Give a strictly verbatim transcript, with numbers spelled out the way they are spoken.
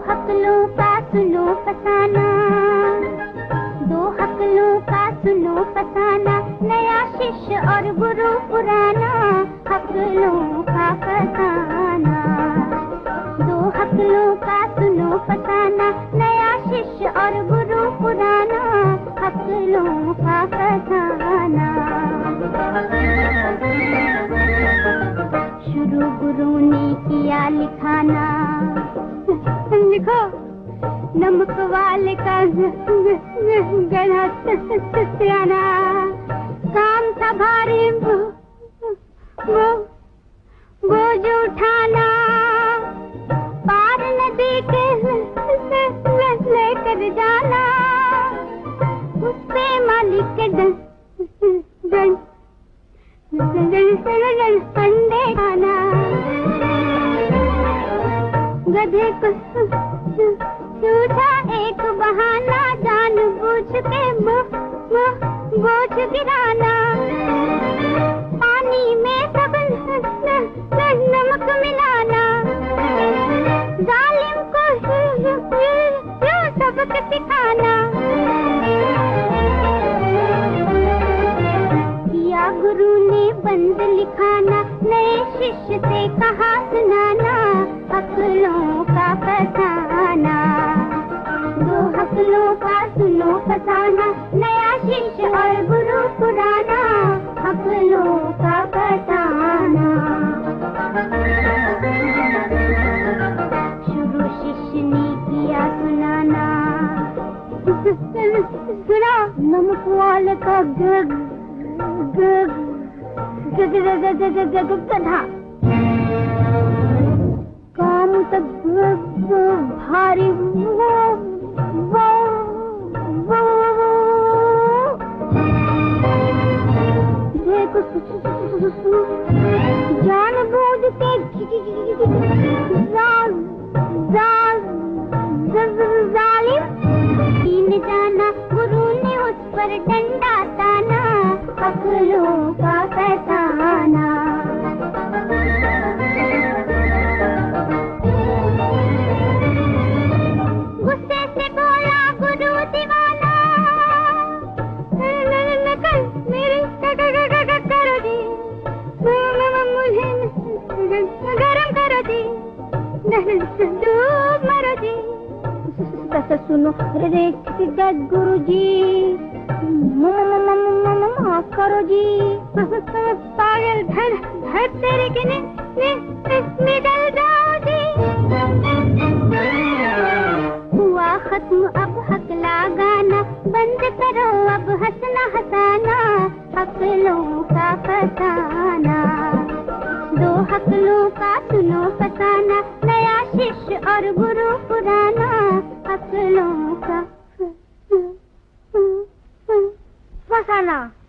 हकलों का सुनो फसाना, दो हकलों का सुनो फसाना, नया शिष्य और गुरु पुराना, हकलों का फसाना। दो हकलों का सुनो फसाना, नया शिष्य और गुरु पुराना, हकलों का फसाना। शुरू गुरु ने किया लिखाना, लिखो नमक वाले का गला सियाना, काम था भारी वो वो बोझ उठाना, पार नदी के लेकर जाना, उस पे मालिक के डं डं अंडे खाना, गधे को सूझा एक बहाना, जान बूझ के बोझ गिराना, पानी में सब नमक मिलाना, जालिम को सबक सिखाना। किया गुरु ने बंद लिखाना, नए शिष्य से कहा सुनाना, हकलों का फसाना। दो हकलों का सुनो फसाना, नया शिष्य और गुरु पुराना, हकलों का फसाना। शुरू शिष्य ने किया सुनाना, सुना नमक वाले का गग गधा, काम तक भारी वो वो वो देखो जान बूझ के जालिम तीन जाना, गुरु ने उस पर डंडा ताना, हकलों का फसाना। गुस्से से बोला गुरु दीवाना, मेरे करो जी, मुझे गरम करो जी, डूब मरो जी। सुनो रे गुरु जी, माफ करो जी, पागल धर धर तेरे के निकल जाओ जी। हुआ खत्म अब हकला गाना, बंद करो अब हंसना हंसाना, हकलों का फसाना। दो हकलों का सुनो फसाना, नया शिष्य और गुरु पुराना, हकलों का फसाना।